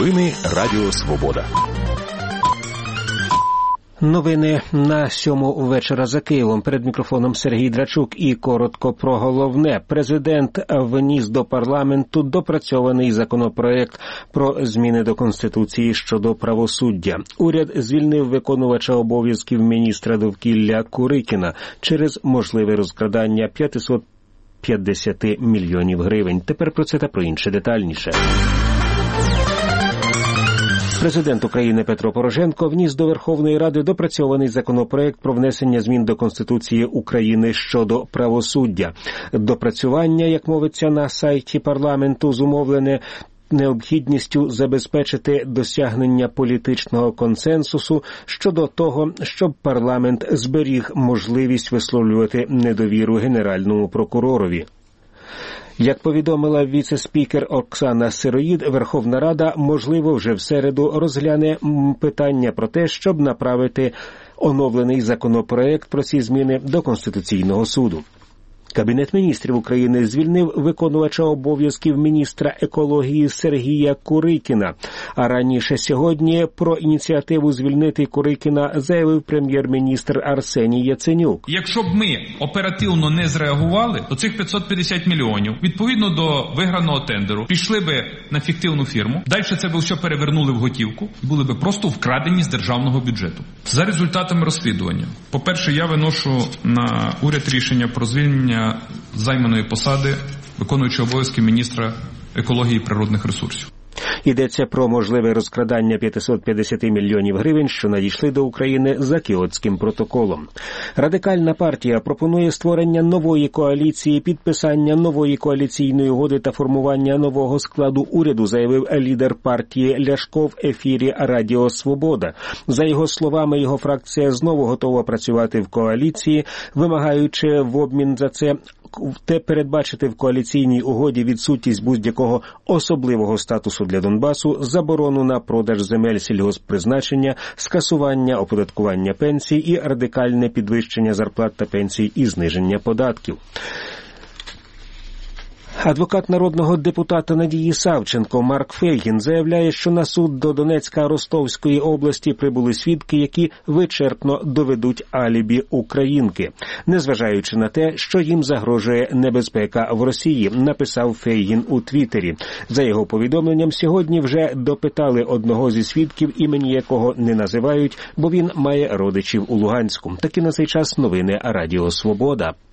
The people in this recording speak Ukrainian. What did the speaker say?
Новини Радіо Свобода. Новини на 7 вечора за Києвом. Перед мікрофоном Сергій Драчук і коротко про головне. Президент вніс до парламенту допрацьований законопроект про зміни до Конституції щодо правосуддя. Уряд звільнив виконувача обов'язків міністра довкілля Курикіна через можливе розкрадання 550 мільйонів гривень. Тепер про це та про інше детальніше. Президент України Петро Порошенко вніс до Верховної Ради допрацьований законопроект про внесення змін до Конституції України щодо правосуддя. Допрацювання, як мовиться на сайті парламенту, зумовлене необхідністю забезпечити досягнення політичного консенсусу щодо того, щоб парламент зберіг можливість висловлювати недовіру Генеральному прокуророві. Як повідомила віце-спікер Оксана Сироїд, Верховна Рада, можливо, вже в середу розгляне питання про те, щоб направити оновлений законопроект про ці зміни до Конституційного суду. Кабінет міністрів України звільнив виконувача обов'язків міністра екології Сергія Курикіна. А раніше сьогодні про ініціативу звільнити Курикіна заявив прем'єр-міністр Арсеній Яценюк. Якщо б ми оперативно не зреагували, то цих 550 мільйонів, відповідно до виграного тендеру, пішли би на фіктивну фірму. Далі це б все перевернули в готівку і були б просто вкрадені з державного бюджету. За результатами розслідування. По-перше, я виношу на уряд рішення про звільнення займаної посади виконуючого обов'язки міністра екології і природних ресурсів. Йдеться про можливе розкрадання 550 мільйонів гривень, що надійшли до України за Кіотським протоколом. Радикальна партія пропонує створення нової коаліції, підписання нової коаліційної угоди та формування нового складу уряду, заявив лідер партії Ляшко в ефірі Радіо Свобода. За його словами, його фракція знову готова працювати в коаліції, вимагаючи в обмін за це передбачити в коаліційній угоді відсутність будь-якого особливого статусу для Донбасу, заборону на продаж земель сільгосппризначення, скасування оподаткування пенсій і радикальне підвищення зарплат та пенсій і зниження податків. Адвокат народного депутата Надії Савченко Марк Фейгін заявляє, що на суд до Донецька Ростовської області прибули свідки, які вичерпно доведуть алібі українки. Незважаючи на те, що їм загрожує небезпека в Росії, написав Фейгін у Твіттері. За його повідомленням, сьогодні вже допитали одного зі свідків, імені якого не називають, бо він має родичів у Луганську. Такі на цей час новини Радіо Свобода.